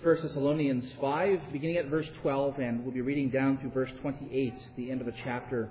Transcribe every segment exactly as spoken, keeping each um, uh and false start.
First Thessalonians five, beginning at verse twelve, and we'll be reading down through verse twenty-eight, the end of the chapter.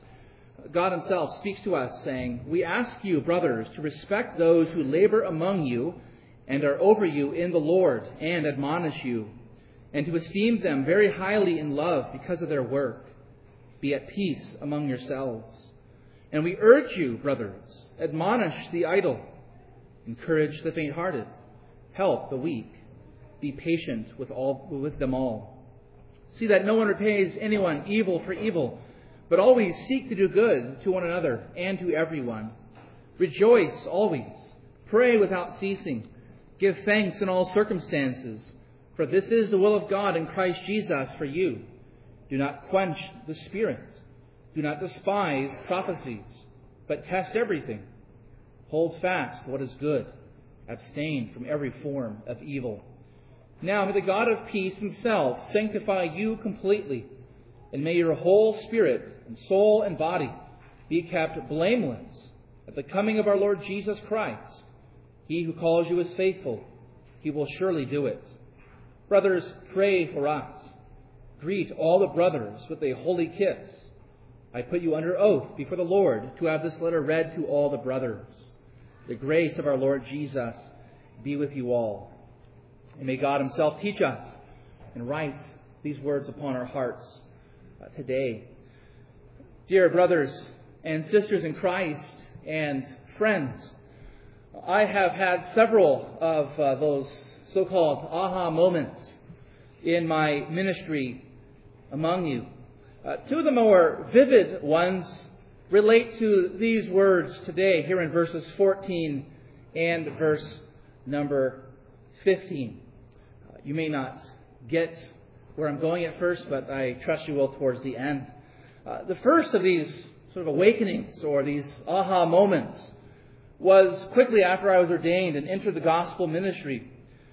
God himself speaks to us, saying, "We ask you, brothers, to respect those who labor among you and are over you in the Lord and admonish you, and to esteem them very highly in love because of their work. Be at peace among yourselves. And we urge you, brothers, admonish the idle, encourage the faint-hearted, help the weak, be patient with all with them all. See that no one repays anyone evil for evil, but always seek to do good to one another and to everyone. Rejoice always, pray without ceasing, give thanks in all circumstances, for this is the will of God in Christ Jesus for you. Do not quench the Spirit. Do not despise prophecies, but test everything. Hold fast what is good. Abstain from every form of evil. Now may the God of peace himself sanctify you completely, and may your whole spirit and soul and body be kept blameless at the coming of our Lord Jesus Christ. He who calls you is faithful. He will surely do it. Brothers, pray for us. Greet all the brothers with a holy kiss. I put you under oath before the Lord to have this letter read to all the brothers. The grace of our Lord Jesus be with you all. And may God himself teach us and write these words upon our hearts uh, today. Dear brothers and sisters in Christ and friends, I have had several of uh, those so-called aha moments in my ministry among you. Uh, two of the more vivid ones relate to these words today, here in verses fourteen and verse number fifteen. Uh, you may not get where I'm going at first, but I trust you will towards the end. Uh, the first of these sort of awakenings or these aha moments was quickly after I was ordained and entered the gospel ministry.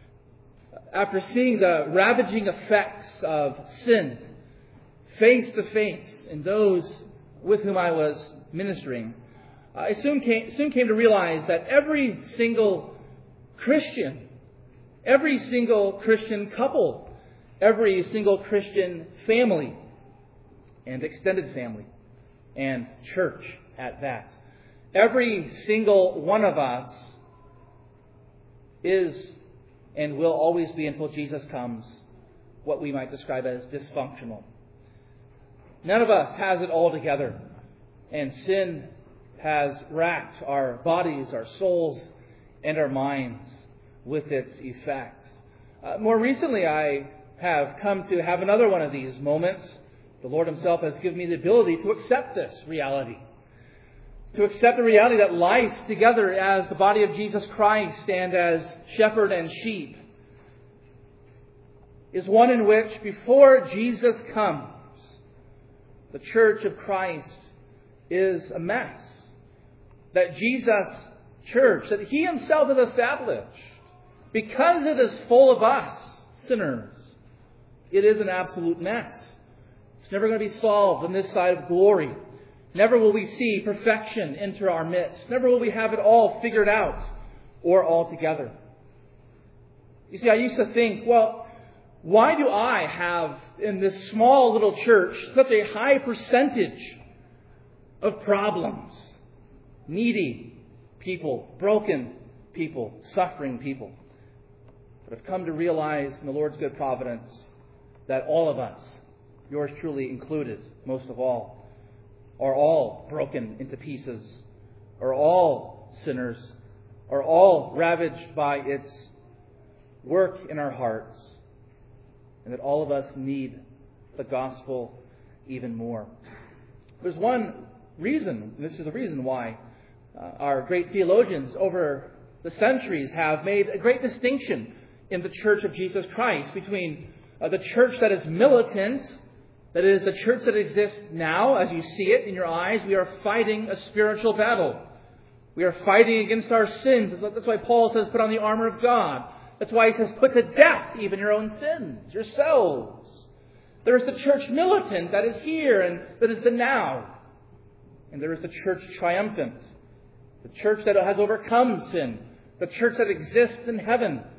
After seeing the ravaging effects of sin face to face in those with whom I was ministering, I soon came, soon came to realize that every single Christian, every single Christian couple, every single Christian family and extended family and church at that, every single one of us is and will always be, until Jesus comes, what we might describe as dysfunctional. None of us has it all together. And sin has racked our bodies, our souls, and our minds with its effects. Uh, more recently, I have come to have another one of these moments. The Lord himself has given me the ability to accept this reality. To accept the reality that life together as the body of Jesus Christ and as shepherd and sheep is one in which, before Jesus comes, the church of Christ is a mess. That Jesus' church, that he himself has established, because it is full of us, sinners, it is an absolute mess. It's never going to be solved on this side of glory. Never will we see perfection enter our midst. Never will we have it all figured out or all together. You see, I used to think, well, why do I have in this small little church such a high percentage of problems? Needy people, broken people, suffering people. But I've come to realize in the Lord's good providence that all of us, yours truly included, most of all, are all broken into pieces, are all sinners, are all ravaged by its work in our hearts, and that all of us need the gospel even more. There's one reason, and this is the reason why uh, our great theologians over the centuries have made a great distinction in the Church of Jesus Christ between uh, the church that is militant, that is, the church that exists now, as you see it in your eyes. We are fighting a spiritual battle. We are fighting against our sins. That's why Paul says, put on the armor of God. That's why he says, put to death even your own sins, yourselves. There is the church militant that is here and that is the now. And there is the church triumphant, the church that has overcome sin, the church that exists in heaven,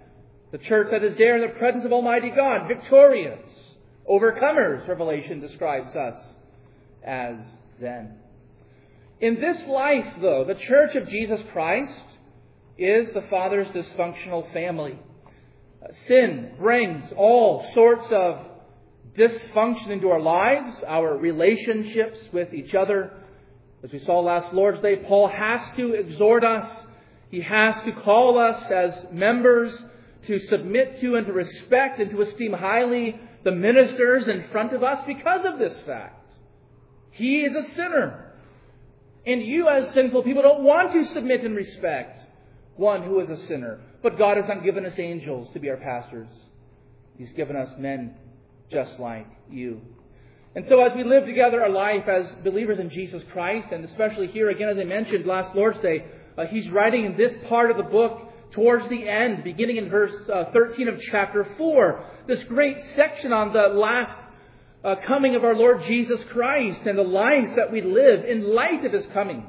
The church that is there in the presence of Almighty God, victorious, overcomers, Revelation describes us as then. In this life, though, the church of Jesus Christ is the Father's dysfunctional family. Sin brings all sorts of dysfunction into our lives, our relationships with each other. As we saw last Lord's Day, Paul has to exhort us. He has to call us as members to submit to and to respect and to esteem highly the ministers in front of us because of this fact. He is a sinner. And you as sinful people don't want to submit and respect one who is a sinner. But God has not given us angels to be our pastors. He's given us men just like you. And so as we live together our life as believers in Jesus Christ, and especially here again, as I mentioned last Lord's Day, uh, he's writing in this part of the book towards the end, beginning in verse uh, thirteen of chapter four, this great section on the last uh, coming of our Lord Jesus Christ and the life that we live in light of His coming.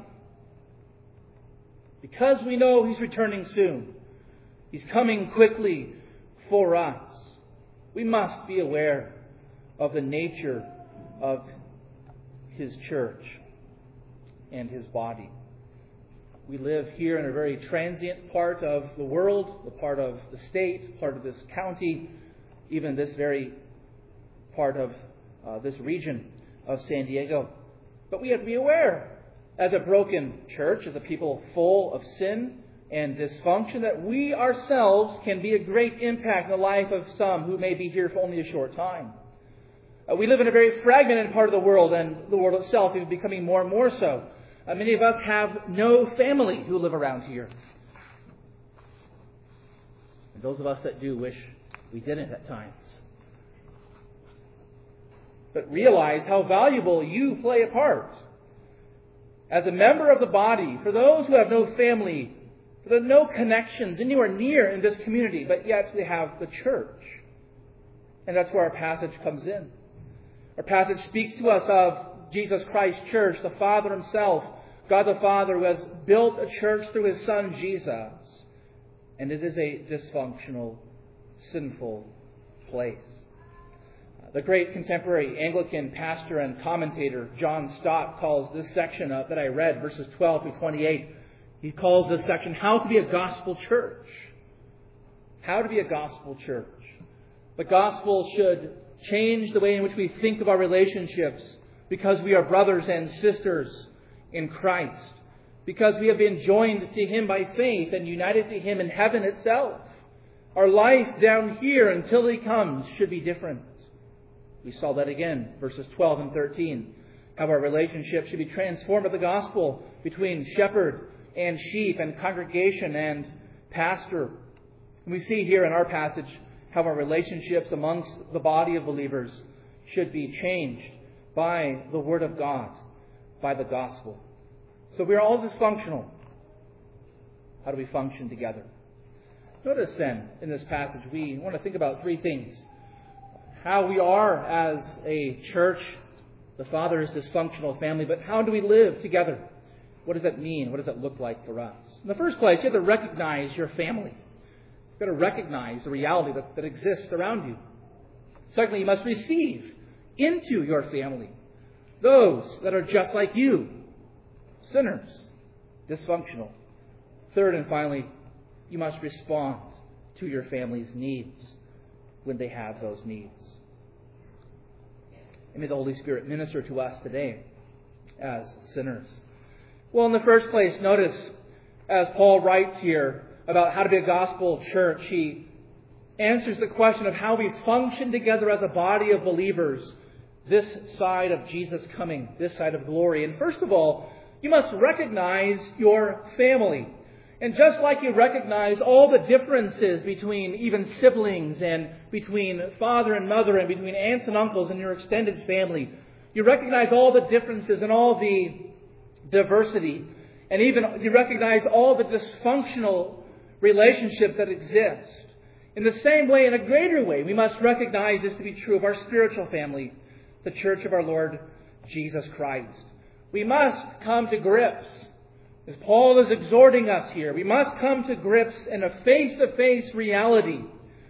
Because we know He's returning soon. He's coming quickly for us. We must be aware of the nature of His church and His body. We live here in a very transient part of the world, the part of the state, part of this county, even this very part of uh, this region of San Diego. But we have to be aware, as a broken church, as a people full of sin and dysfunction, that we ourselves can be a great impact in the life of some who may be here for only a short time. Uh, we live in a very fragmented part of the world, and the world itself is becoming more and more so. Uh, many of us have no family who live around here. And those of us that do wish we didn't at times. But realize how valuable you play a part. As a member of the body, for those who have no family, for the no connections anywhere near in this community, but yet they have the church. And that's where our passage comes in. Our passage speaks to us of Jesus Christ's church, the Father Himself, God the Father, who has built a church through His Son Jesus. And it is a dysfunctional, sinful place. The great contemporary Anglican pastor and commentator John Stott calls this section up that I read, verses twelve through twenty-eight, he calls this section, How to be a Gospel Church. How to be a Gospel Church. The Gospel should change the way in which we think of our relationships, because we are brothers and sisters in Christ, because we have been joined to Him by faith and united to Him in heaven itself. Our life down here until He comes should be different. We saw that again, verses twelve and thirteen. How our relationship should be transformed by the gospel between shepherd and sheep and congregation and pastor. And we see here in our passage how our relationships amongst the body of believers should be changed by the Word of God, by the gospel. So we are all dysfunctional. How do we function together? Notice then, in this passage, we want to think about three things. How we are as a church, the Father's dysfunctional family, but how do we live together? What does that mean? What does that look like for us? In the first place, you have to recognize your family. You've got to recognize the reality that, that exists around you. Secondly, you must receive into your family those that are just like you, sinners, dysfunctional. Third and finally, you must respond to your family's needs when they have those needs. And may the Holy Spirit minister to us today as sinners. Well, in the first place, notice as Paul writes here about how to be a gospel church, he answers the question of how we function together as a body of believers this side of Jesus' coming, this side of glory. And first of all, you must recognize your family. And just like you recognize all the differences between even siblings and between father and mother and between aunts and uncles in your extended family, you recognize all the differences and all the diversity. And even you recognize all the dysfunctional relationships that exist. In the same way, in a greater way, we must recognize this to be true of our spiritual family, the church of our Lord Jesus Christ. We must come to grips, as Paul is exhorting us here, we must come to grips in a face-to-face reality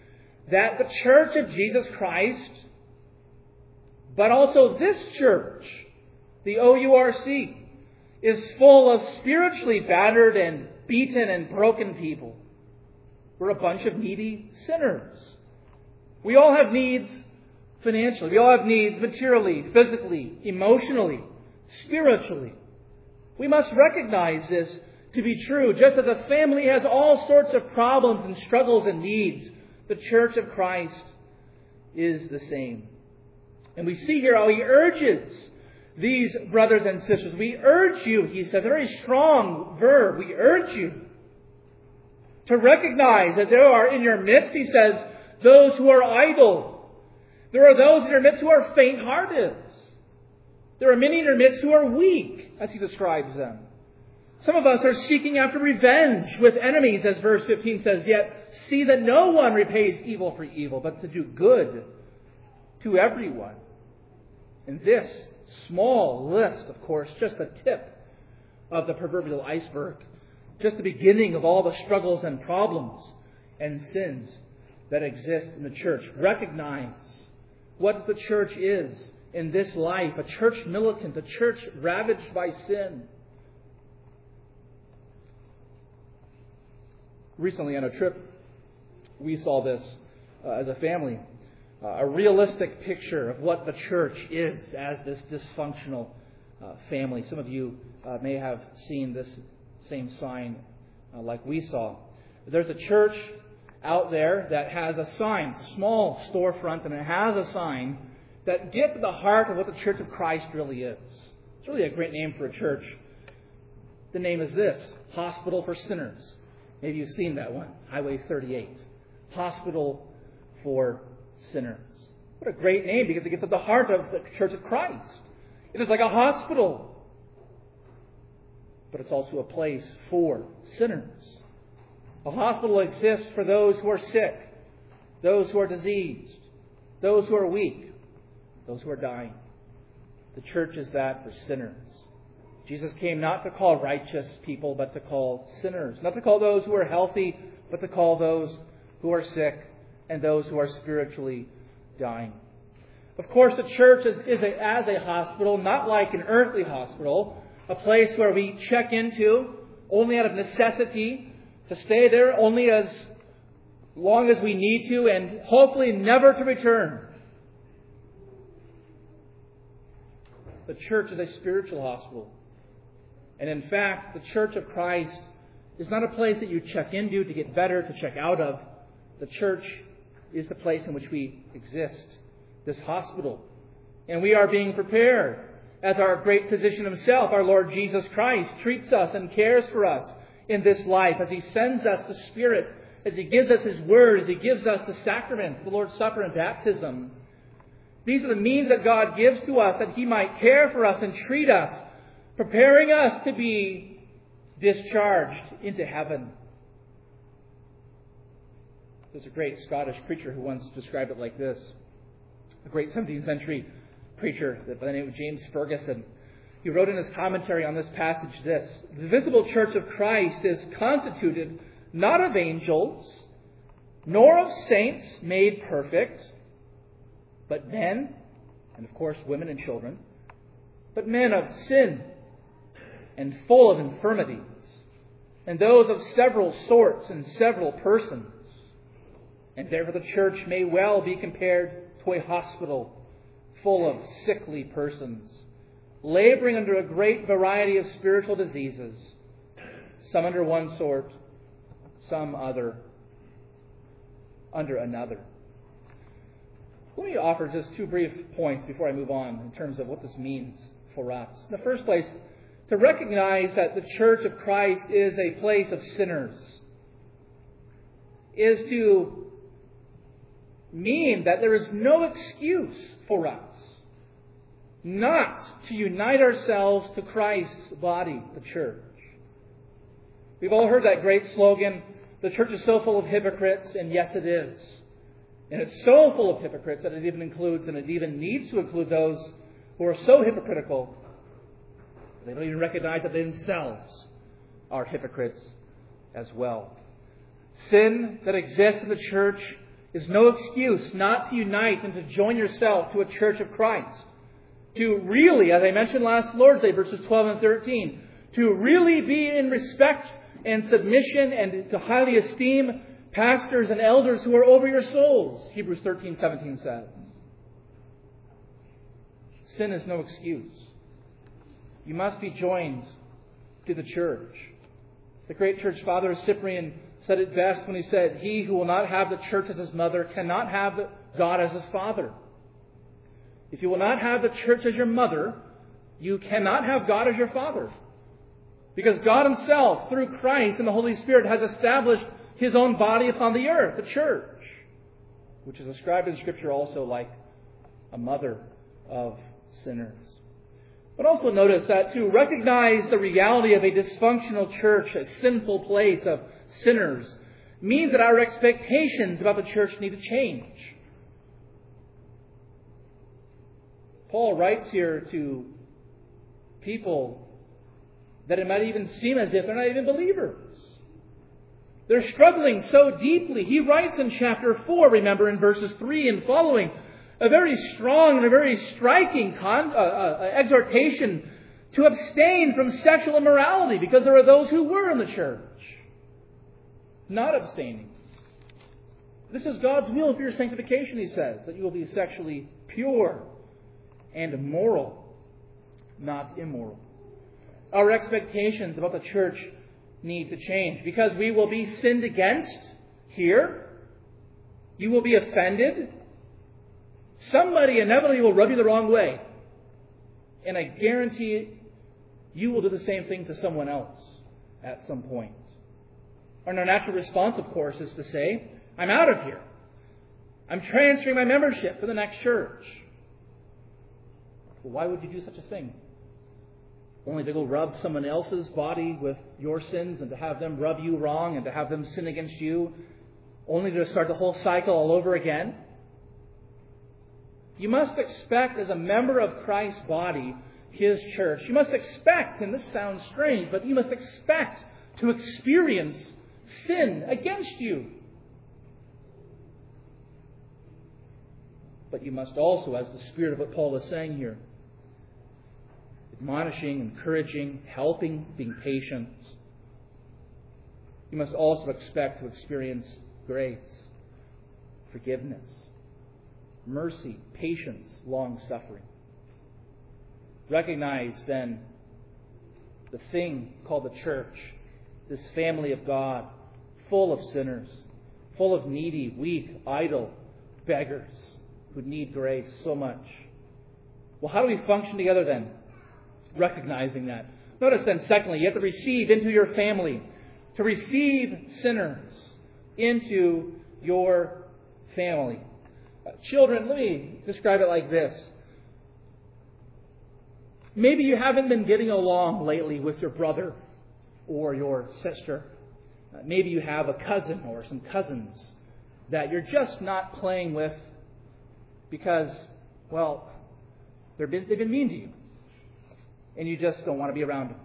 that the church of Jesus Christ, but also this church, the O U R C, is full of spiritually battered and beaten and broken people. We're a bunch of needy sinners. We all have needs financially. We all have needs materially, physically, emotionally, spiritually. We must recognize this to be true. Just as a family has all sorts of problems and struggles and needs, the Church of Christ is the same. And we see here how he urges these brothers and sisters. We urge you, he says, a very strong verb. We urge you to recognize that there are in your midst, he says, those who are idle. There are those in your midst who are faint-hearted. There are many in your midst who are weak, as he describes them. Some of us are seeking after revenge with enemies, as verse fifteen says, yet see that no one repays evil for evil, but to do good to everyone. And this small list, of course, just the tip of the proverbial iceberg. Just the beginning of all the struggles and problems and sins that exist in the church. Recognize what the church is in this life. A church militant, a church ravaged by sin. Recently on a trip, we saw this uh, as a family. Uh, a realistic picture of what the church is as this dysfunctional uh, family. Some of you uh, may have seen this same sign uh, like we saw. There's a church out there that has a sign. It's a small storefront, and it has a sign that gets to the heart of what the Church of Christ really is. It's really a great name for a church. The name is this: Hospital for Sinners. Maybe you've seen that one. Highway thirty-eight. Hospital for Sinners. What a great name, because it gets at the heart of the Church of Christ. It is like a hospital, but it's also a place for sinners. A hospital exists for those who are sick, those who are diseased, those who are weak, those who are dying. The church is that for sinners. Jesus came not to call righteous people, but to call sinners. Not to call those who are healthy, but to call those who are sick and those who are spiritually dying. Of course, the church is, is a, as a hospital, not like an earthly hospital, a place where we check into only out of necessity, to stay there only as long as we need to, and hopefully never to return. The church is a spiritual hospital. And in fact, the Church of Christ is not a place that you check into to get better, to check out of. The church is the place in which we exist, this hospital. And we are being prepared as our great physician himself, our Lord Jesus Christ, treats us and cares for us in this life, as he sends us the Spirit, as he gives us his word, as he gives us the sacrament, the Lord's Supper and baptism. These are the means that God gives to us that he might care for us and treat us, preparing us to be discharged into heaven. There's a great Scottish preacher who once described it like this. A great seventeenth century preacher by the name of James Ferguson. He wrote in his commentary on this passage this: the visible church of Christ is constituted not of angels, nor of saints made perfect, but men, and of course women and children, but men of sin and full of infirmities, and those of several sorts and several persons. And therefore the church may well be compared to a hospital full of sickly persons, laboring under a great variety of spiritual diseases, some under one sort, some other under another. Let me offer just two brief points before I move on in terms of what this means for us. In the first place, to recognize that the Church of Christ is a place of sinners is to mean that there is no excuse for us not to unite ourselves to Christ's body, the church. We've all heard that great slogan, the church is so full of hypocrites, and yes it is. And it's so full of hypocrites that it even includes, and it even needs to include, those who are so hypocritical they don't even recognize that they themselves are hypocrites as well. Sin that exists in the church is no excuse not to unite and to join yourself to a church of Christ. To really, as I mentioned last Lord's Day, verses twelve and thirteen, to really be in respect and submission and to highly esteem pastors and elders who are over your souls, Hebrews thirteen seventeen says. Sin is no excuse. You must be joined to the church. The great church father Cyprian said it best when he said, "He who will not have the church as his mother cannot have God as his father." If you will not have the church as your mother, you cannot have God as your father. Because God Himself, through Christ and the Holy Spirit, has established His own body upon the earth, the church, which is described in Scripture also like a mother of sinners. But also notice that to recognize the reality of a dysfunctional church, a sinful place of sinners, means that our expectations about the church need to change. Paul writes here to people that it might even seem as if they're not even believers. They're struggling so deeply. He writes in chapter four, remember, in verses three and following, a very strong and a very striking con- uh, uh, exhortation to abstain from sexual immorality, because there are those who were in the church not abstaining. This is God's will for your sanctification, he says, that you will be sexually pure and moral, not immoral. Our expectations about the church need to change, because we will be sinned against here. You will be offended. Somebody inevitably will rub you the wrong way. And I guarantee you will do the same thing to someone else at some point. And our natural response, of course, is to say, I'm out of here. I'm transferring my membership to the next church. Well, why would you do such a thing? Only to go rub someone else's body with your sins and to have them rub you wrong and to have them sin against you, only to start the whole cycle all over again? You must expect, as a member of Christ's body, His church, you must expect, and this sounds strange, but you must expect to experience sin against you. But you must also, as the spirit of what Paul is saying here, admonishing, encouraging, helping, being patient, you must also expect to experience grace, forgiveness, mercy, patience, long-suffering. Recognize then the thing called the church, this family of God, full of sinners, full of needy, weak, idle beggars who need grace so much. Well, how do we function together then? Recognizing that. Notice then, secondly, you have to receive into your family, to receive sinners into your family. Uh, children, let me describe it like this. Maybe you haven't been getting along lately with your brother or your sister. Uh, maybe you have a cousin or some cousins that you're just not playing with because, well, they've been, they've been mean to you. And you just don't want to be around them.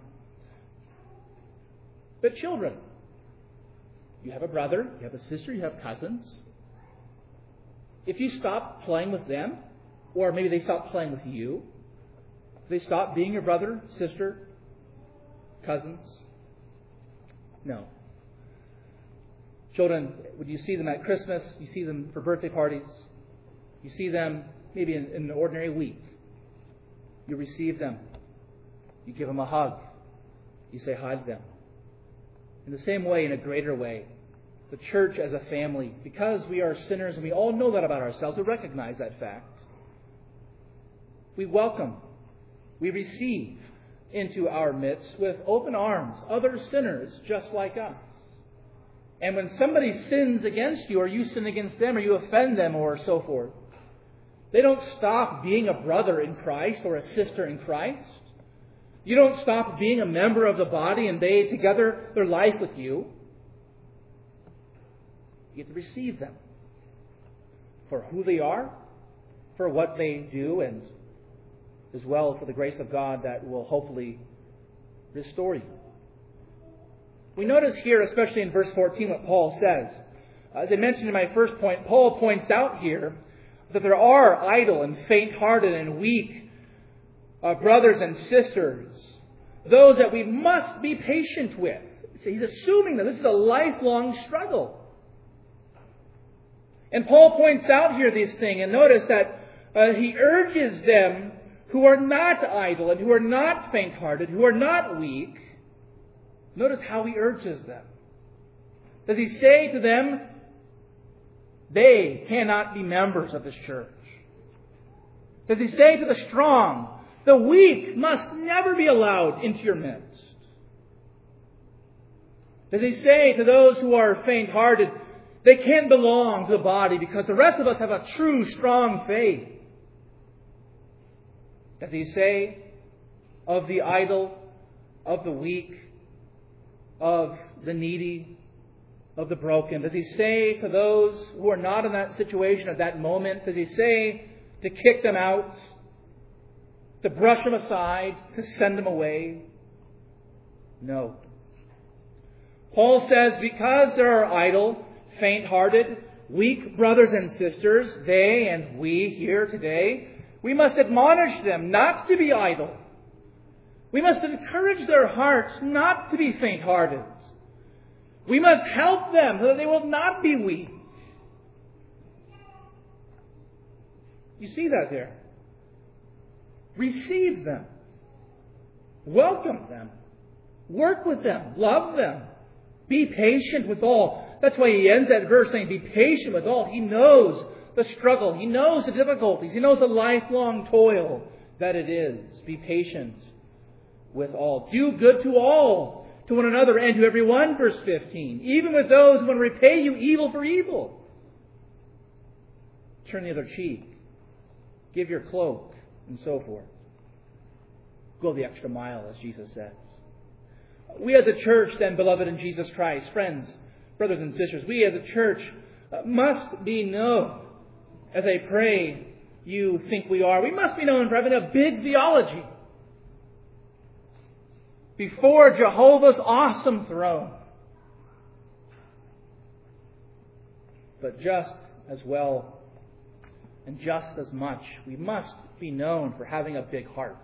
But children, you have a brother, you have a sister, you have cousins. If you stop playing with them, or maybe they stop playing with you, they stop being your brother, sister, cousins? No. Children, when you see them at Christmas, you see them for birthday parties, you see them maybe in, in an ordinary week, you receive them. You give them a hug. You say hi to them. In the same way, in a greater way, the church as a family, because we are sinners and we all know that about ourselves, we recognize that fact. We welcome, we receive into our midst with open arms other sinners just like us. And when somebody sins against you, or you sin against them, or you offend them, or so forth, they don't stop being a brother in Christ or a sister in Christ. You don't stop being a member of the body and they together their life with you. You get to receive them for who they are, for what they do, and as well for the grace of God that will hopefully restore you. We notice here, especially in verse fourteen, what Paul says. As I mentioned in my first point, Paul points out here that there are idle and faint-hearted and weak uh, brothers and sisters, those that we must be patient with. He's assuming that this is a lifelong struggle. And Paul points out here these things, and notice that uh, he urges them who are not idle and who are not faint-hearted, who are not weak. Notice how he urges them. Does he say to them, they cannot be members of this church? Does he say to the strong, the weak must never be allowed into your midst? Does he say to those who are faint-hearted, they can't belong to the body because the rest of us have a true, strong faith? Does he say of the idle, of the weak, of the needy, of the broken? Does he say to those who are not in that situation at that moment, does he say to kick them out, to brush them aside, to send them away? No. Paul says because there are idle, faint-hearted, weak brothers and sisters, they and we here today, we must admonish them not to be idle. We must encourage their hearts not to be faint-hearted. We must help them so that they will not be weak. You see that there? Receive them. Welcome them. Work with them. Love them. Be patient with all. That's why he ends that verse saying, be patient with all. He knows the struggle. He knows the difficulties. He knows the lifelong toil that it is. Be patient with all. Do good to all. To one another and to everyone, verse fifteen. Even with those who want to repay you evil for evil. Turn the other cheek. Give your cloak, and so forth. Go the extra mile, as Jesus says. We as a church, then, beloved in Jesus Christ, friends, brothers and sisters, we as a church must be known, as I pray you think we are, we must be known for having a big theology before Jehovah's awesome throne. But just as well and just as much, we must be known for having a big heart.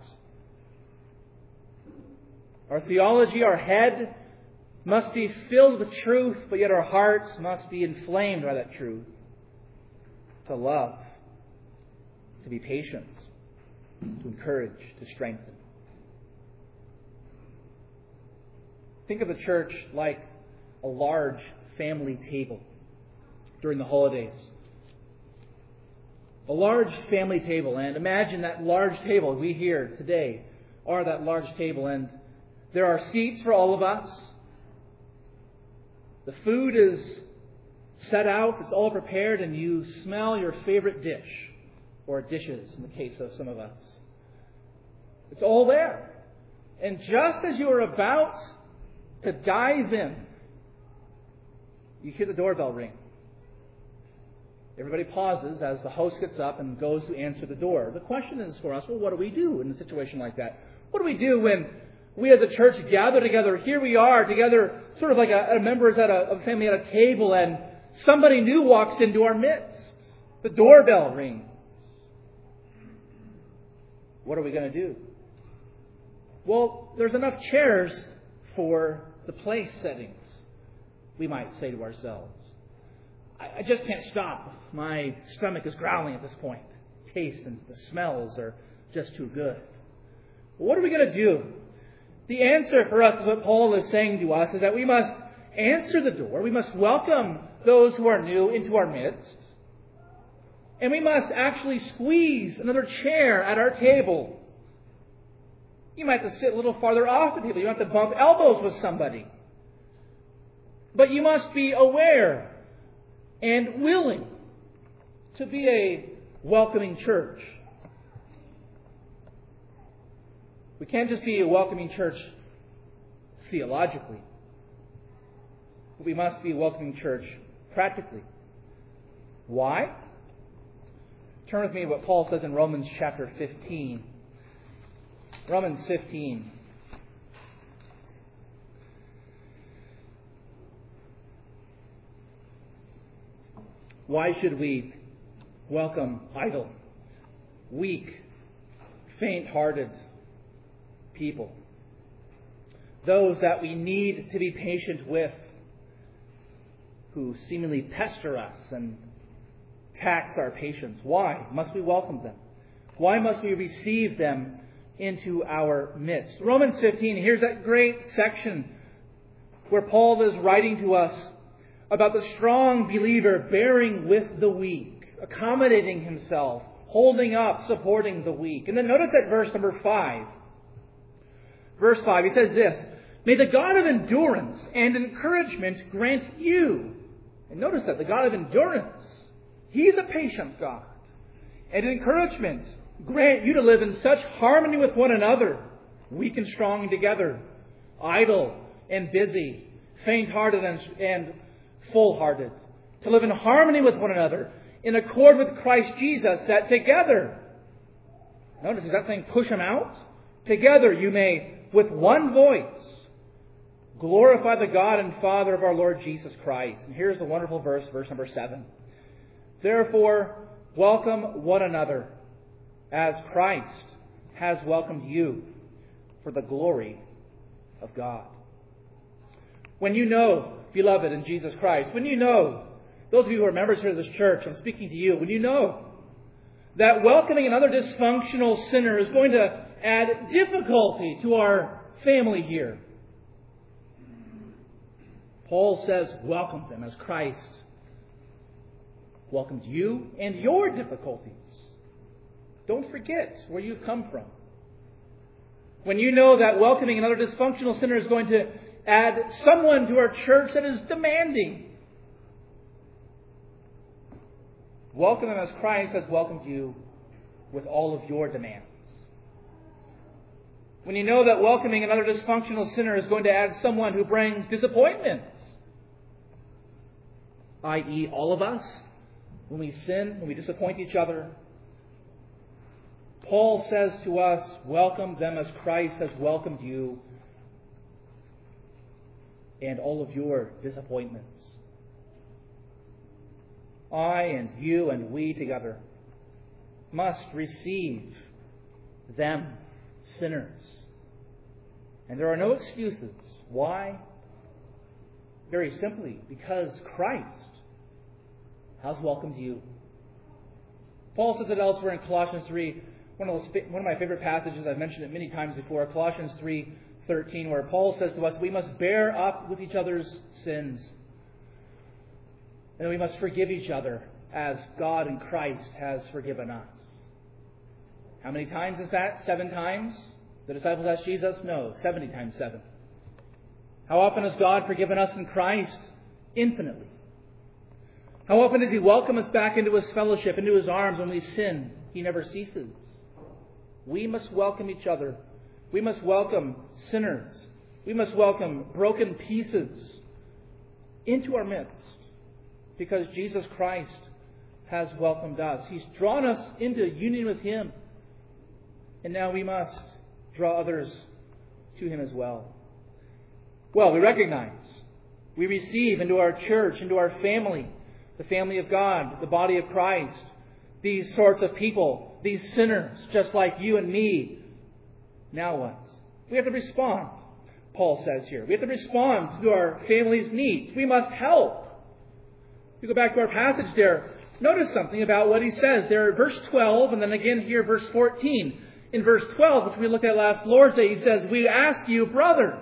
Our theology, our head, must be filled with truth, but yet our hearts must be inflamed by that truth. To love, to be patient, to encourage, to strengthen. Think of the church like a large family table during the holidays. A large family table. And imagine that large table we here today are that large table. And there are seats for all of us. The food is set out. It's all prepared. And you smell your favorite dish. Or dishes in the case of some of us. It's all there. And just as you are about to dive in, you hear the doorbell ring. Everybody pauses as the host gets up and goes to answer the door. The question is for us, well, what do we do in a situation like that? What do we do when we as a church gather together? Here we are together, sort of like a, a members at a, a family at a table, and somebody new walks into our midst. The doorbell rings. What are we going to do? Well, there's enough chairs for the place settings, we might say to ourselves. I, I just can't stop. My stomach is growling at this point. Taste and the smells are just too good. But what are we going to do? The answer for us is what Paul is saying to us, is that we must answer the door. We must welcome those who are new into our midst. And we must actually squeeze another chair at our table. You might have to sit a little farther off the table. You might have to bump elbows with somebody. But you must be aware and willing to be a welcoming church. We can't just be a welcoming church theologically. But we must be a welcoming church practically. Why? Turn with me to what Paul says in Romans chapter fifteen. Romans fifteen. Why should we welcome idle, weak, faint-hearted people? Those that we need to be patient with, who seemingly pester us and tax our patience. Why must we welcome them? Why must we receive them into our midst? Romans fifteen, here's that great section where Paul is writing to us about the strong believer bearing with the weak, accommodating himself, holding up, supporting the weak. And then notice that verse number five. Verse five, he says this, "May the God of endurance and encouragement grant you." And notice that, the God of endurance. He's a patient God. And encouragement, grant you to live in such harmony with one another, weak and strong together, idle and busy, faint-hearted and, and full-hearted, to live in harmony with one another, in accord with Christ Jesus, that together, notice, does that thing push him out? Together you may, with one voice, glorify the God and Father of our Lord Jesus Christ. And here's the wonderful verse, verse number seven. "Therefore, welcome one another, as Christ has welcomed you, for the glory of God." When you know, beloved in Jesus Christ, when you know, those of you who are members here of this church, I'm speaking to you, when you know that welcoming another dysfunctional sinner is going to add difficulty to our family here, Paul says, welcome them as Christ welcomed you and your difficulties. Don't forget where you've come from. When you know that welcoming another dysfunctional sinner is going to add someone to our church that is demanding, welcome them as Christ has welcomed you with all of your demands. When you know that welcoming another dysfunctional sinner is going to add someone who brings disappointments, that is all of us, when we sin, when we disappoint each other, Paul says to us, welcome them as Christ has welcomed you and all of your disappointments. I and you and we together must receive them, sinners. And there are no excuses. Why? Very simply, because Christ has welcomed you. Paul says it elsewhere in Colossians three, one of, those, one of my favorite passages, I've mentioned it many times before, Colossians three thirteen, where Paul says to us, we must bear up with each other's sins. And we must forgive each other as God in Christ has forgiven us. How many times is that? Seven times? The disciples asked Jesus? No, seventy times seven. How often has God forgiven us in Christ? Infinitely. How often does He welcome us back into His fellowship, into His arms when we sin? He never ceases. We must welcome each other. We must welcome sinners. We must welcome broken pieces into our midst, because Jesus Christ has welcomed us. He's drawn us into union with Him. And now we must draw others to Him as well. Well, we recognize, we receive into our church, into our family, the family of God, the body of Christ, these sorts of people, these sinners, just like you and me. Now what? We have to respond, Paul says here. We have to respond to our family's needs. We must help. If you go back to our passage there, notice something about what he says there at verse twelve, and then again here, verse fourteen. In verse twelve, which we looked at last Lord's Day, he says, we ask you, brothers,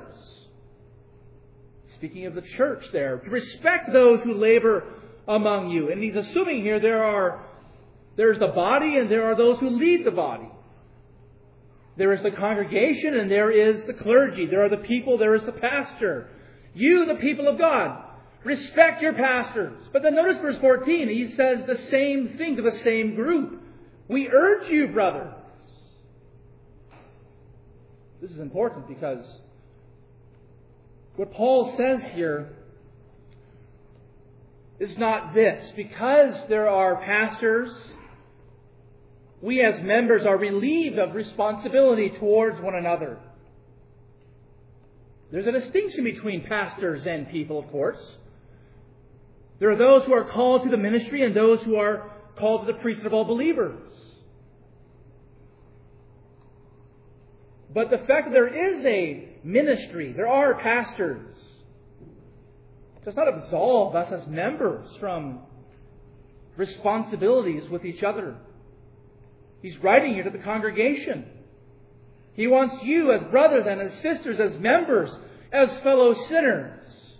speaking of the church there, to respect those who labor among you. And he's assuming here there are there's the body and there are those who lead the body. There is the congregation and there is the clergy. There are the people, there is the pastor. You, the people of God, respect your pastors. But then notice verse fourteen, he says the same thing to the same group. We urge you, brothers. This is important because what Paul says here is not this. Because there are pastors, we as members are relieved of responsibility towards one another. There's a distinction between pastors and people, of course. There are those who are called to the ministry and those who are called to the priesthood of all believers. But the fact that there is a ministry, there are pastors, does not absolve us as members from responsibilities with each other. He's writing here to the congregation. He wants you as brothers and as sisters, as members, as fellow sinners,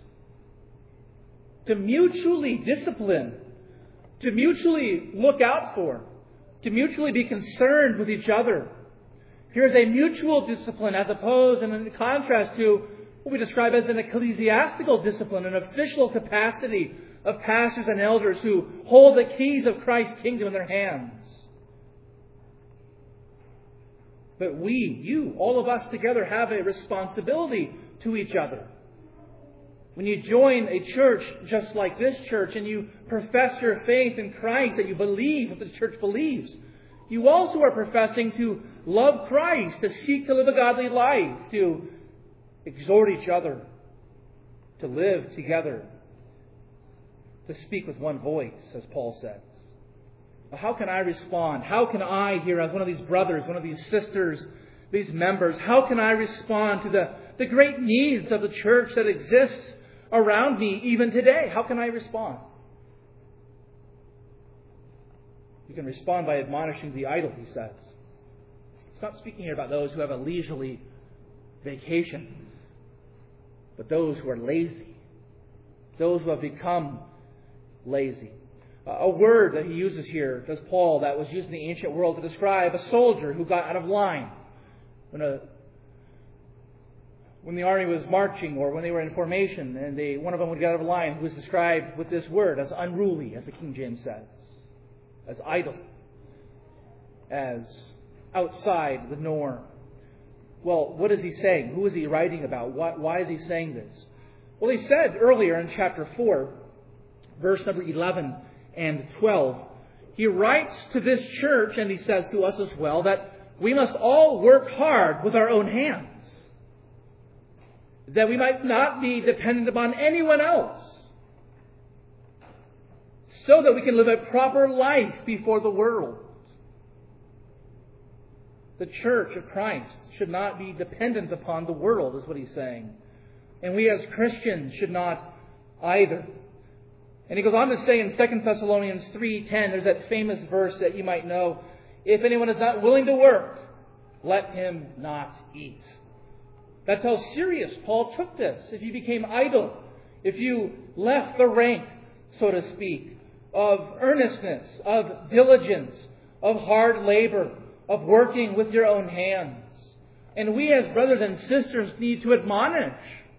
to mutually discipline, to mutually look out for, to mutually be concerned with each other. Here's a mutual discipline as opposed and in contrast to what we describe as an ecclesiastical discipline, an official capacity of pastors and elders who hold the keys of Christ's kingdom in their hands. But we, you, all of us together have a responsibility to each other. When you join a church just like this church and you profess your faith in Christ, that you believe what the church believes, you also are professing to love Christ, to seek to live a godly life, to exhort each other, to live together, to speak with one voice, as Paul says. How can I respond? How can I, here as one of these brothers, one of these sisters, these members, how can I respond to the, the great needs of the church that exists around me even today? How can I respond? You can respond by admonishing the idle, he says. It's not speaking here about those who have a leisurely vacation, but those who are lazy, those who have become lazy. A word that he uses here, does Paul, that was used in the ancient world to describe a soldier who got out of line. When a when the army was marching or when they were in formation and they one of them would get out of line, who was described with this word as unruly, as the King James says, as idle, as outside the norm. Well, what is he saying? Who is he writing about? Why, why is he saying this? Well, he said earlier in chapter four, verse number eleven and twelve, he writes to this church and he says to us as well that we must all work hard with our own hands, that we might not be dependent upon anyone else, so that we can live a proper life before the world. The church of Christ should not be dependent upon the world, is what he's saying. And we as Christians should not either. And he goes on to say in Second Thessalonians three ten, there's that famous verse that you might know, if anyone is not willing to work, let him not eat. That's how serious Paul took this. If you became idle, if you left the rank, so to speak, of earnestness, of diligence, of hard labor, of working with your own hands. And we as brothers and sisters need to admonish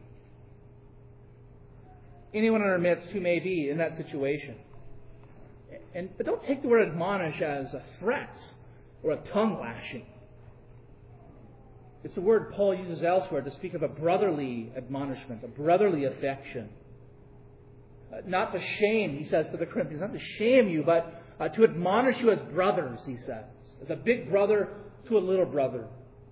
anyone in our midst who may be in that situation. And but don't take the word admonish as a threat or a tongue lashing. It's a word Paul uses elsewhere to speak of a brotherly admonishment, a brotherly affection. Uh, not to shame, he says to the Corinthians, not to shame you, but uh, to admonish you as brothers, he says. As a big brother to a little brother.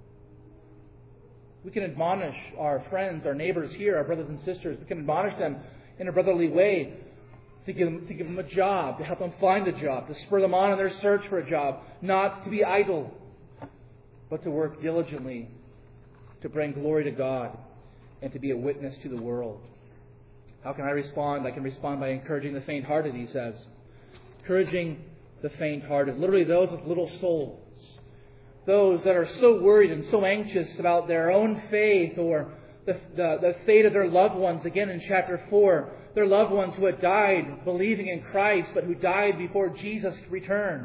We can admonish our friends, our neighbors here, our brothers and sisters. We can admonish them in a brotherly way to give them, to give them a job, to help them find a job, to spur them on in their search for a job, not to be idle, but to work diligently to bring glory to God and to be a witness to the world. How can I respond? I can respond by encouraging the faint-hearted, he says. Encouraging the faint-hearted, literally those with little souls, those that are so worried and so anxious about their own faith or the, the, the fate of their loved ones. Again, in chapter four, their loved ones who had died believing in Christ, but who died before Jesus returned.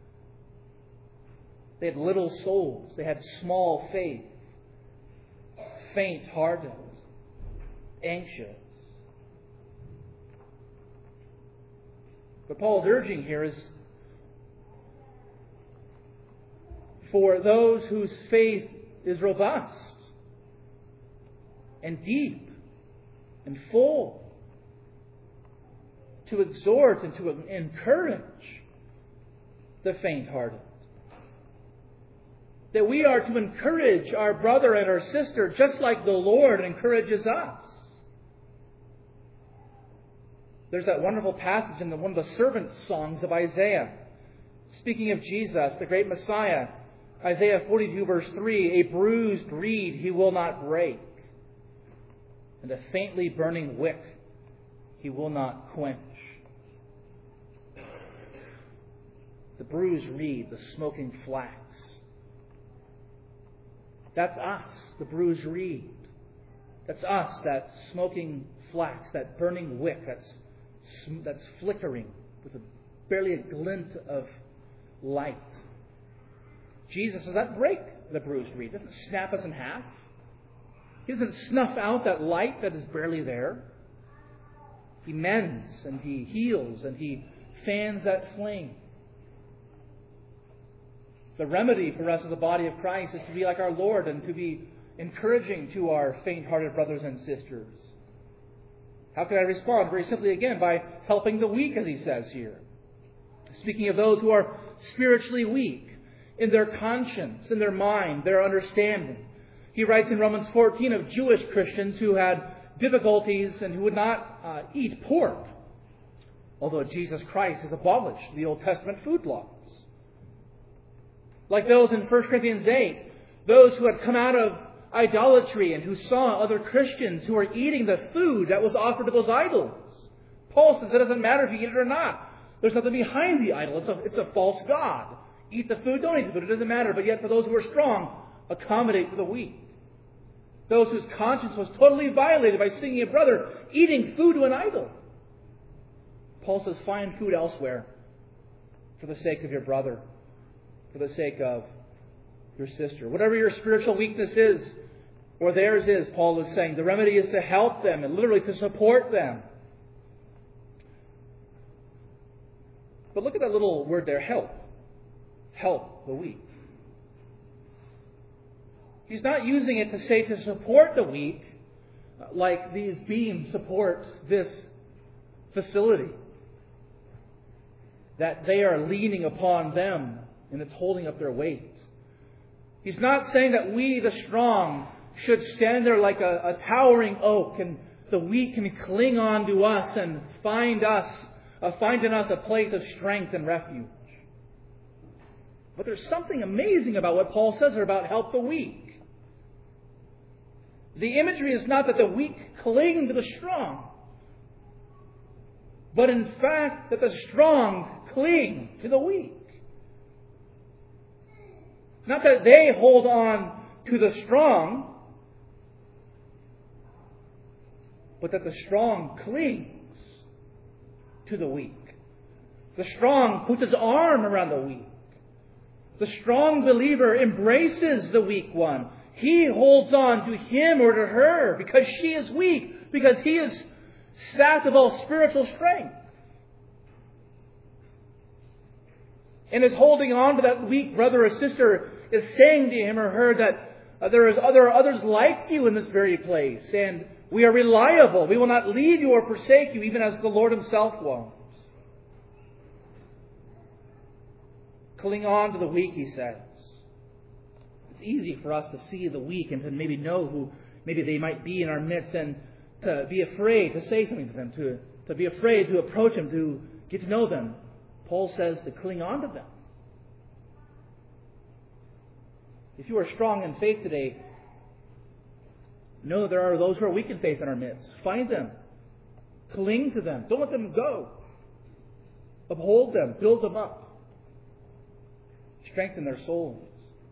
They had little souls. They had small faith, faint-hearted, anxious. What Paul's urging here is for those whose faith is robust and deep and full, to exhort and to encourage the faint-hearted. That we are to encourage our brother and our sister just like the Lord encourages us. There's that wonderful passage in the, one of the servant songs of Isaiah. Speaking of Jesus, the great Messiah, Isaiah forty-two verse three, a bruised reed he will not break, and a faintly burning wick he will not quench. The bruised reed, the smoking flax. That's us, the bruised reed. That's us, that smoking flax, that burning wick that's, that's flickering with a, barely a glint of light. Jesus does not break the bruised reed. He doesn't snap us in half. He doesn't snuff out that light that is barely there. He mends and He heals and He fans that flame. The remedy for us as a body of Christ is to be like our Lord and to be encouraging to our faint-hearted brothers and sisters. How can I respond? Very simply again, by helping the weak, as he says here. Speaking of those who are spiritually weak in their conscience, in their mind, their understanding. He writes in Romans fourteen of Jewish Christians who had difficulties and who would not uh, eat pork, although Jesus Christ has abolished the Old Testament food laws. Like those in First Corinthians eight, those who had come out of idolatry and who saw other Christians who were eating the food that was offered to those idols. Paul says it doesn't matter if you eat it or not. There's nothing behind the idol. It's a, it's a false god. Eat the food, don't eat the food. It doesn't matter. But yet for those who are strong, accommodate for the weak. Those whose conscience was totally violated by seeing a brother eating food to an idol. Paul says, find food elsewhere for the sake of your brother, for the sake of your sister. Whatever your spiritual weakness is, or theirs is, Paul is saying, the remedy is to help them and literally to support them. But look at that little word there, help. Help the weak. He's not using it to say to support the weak, like these beams support this facility. That they are leaning upon them and it's holding up their weight. He's not saying that we, the strong, should stand there like a, a towering oak and the weak can cling on to us and find us, uh, find in us a place of strength and refuge. But there's something amazing about what Paul says here about help the weak. The imagery is not that the weak cling to the strong, but in fact that the strong cling to the weak. Not that they hold on to the strong, but that the strong clings to the weak. The strong puts his arm around the weak. The strong believer embraces the weak one. He holds on to him or to her because she is weak, because he is sapped of all spiritual strength. And is holding on to that weak brother or sister, is saying to him or her that uh, there is other others like you in this very place, and we are reliable. We will not leave you or forsake you, even as the Lord Himself was. Cling on to the weak, he says. It's easy for us to see the weak and to maybe know who maybe they might be in our midst, and to be afraid to say something to them, to, to be afraid to approach them, to get to know them. Paul says to cling on to them. If you are strong in faith today, know that there are those who are weak in faith in our midst. Find them. Cling to them. Don't let them go. Uphold them. Build them up. Strengthen their souls.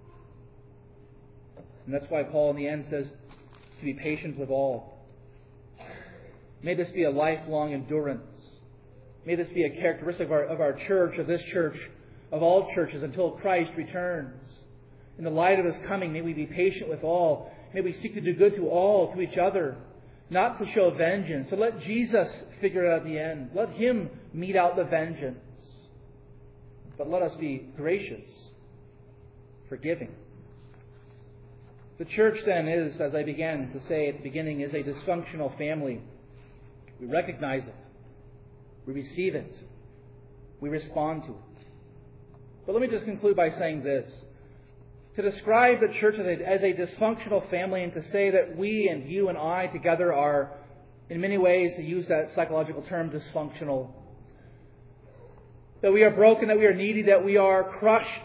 And that's why Paul in the end says to be patient with all. May this be a lifelong endurance. May this be a characteristic of our, of our church, of this church, of all churches until Christ returns. In the light of His coming, may we be patient with all. May we seek to do good to all, to each other, not to show vengeance. So let Jesus figure it out at the end. Let Him mete out the vengeance. But let us be gracious, forgiving. The church then is, as I began to say at the beginning, is a dysfunctional family. We recognize it. We receive it. We respond to it. But let me just conclude by saying this. To describe the church as a, as a dysfunctional family and to say that we and you and I together are in many ways, to use that psychological term, dysfunctional. That we are broken, that we are needy, that we are crushed.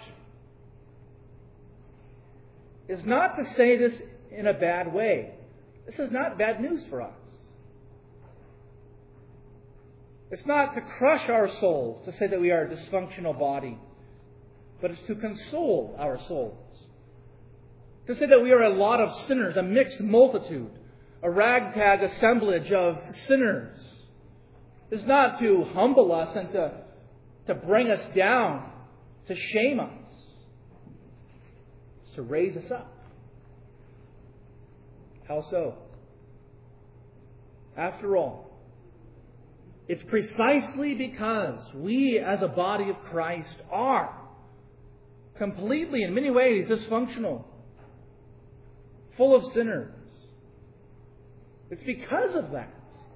Is not to say this in a bad way. This is not bad news for us. It's not to crush our souls, to say that we are a dysfunctional body, but it's to console our souls. To say that we are a lot of sinners, a mixed multitude, a ragtag assemblage of sinners, is not to humble us and to, to bring us down, to shame us. It's to raise us up. How so? After all, it's precisely because we as a body of Christ are completely, in many ways, dysfunctional, full of sinners. It's because of that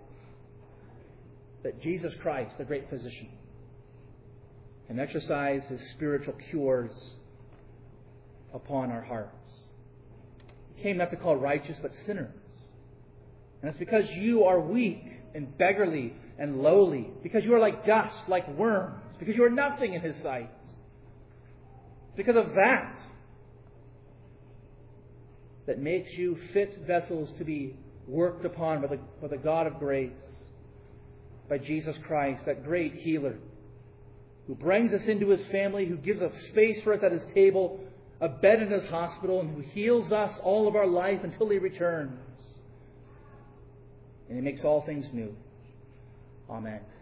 that Jesus Christ, the great physician, can exercise His spiritual cures upon our hearts. He came not to call righteous, but sinners. And it's because you are weak and beggarly and lowly, because you are like dust, like worms, because you are nothing in His sight. Because of that, that makes you fit vessels to be worked upon by the, by the God of grace, by Jesus Christ, that great healer, who brings us into His family, who gives a space for us at His table, a bed in His hospital, and who heals us all of our life until He returns. And He makes all things new. Amen.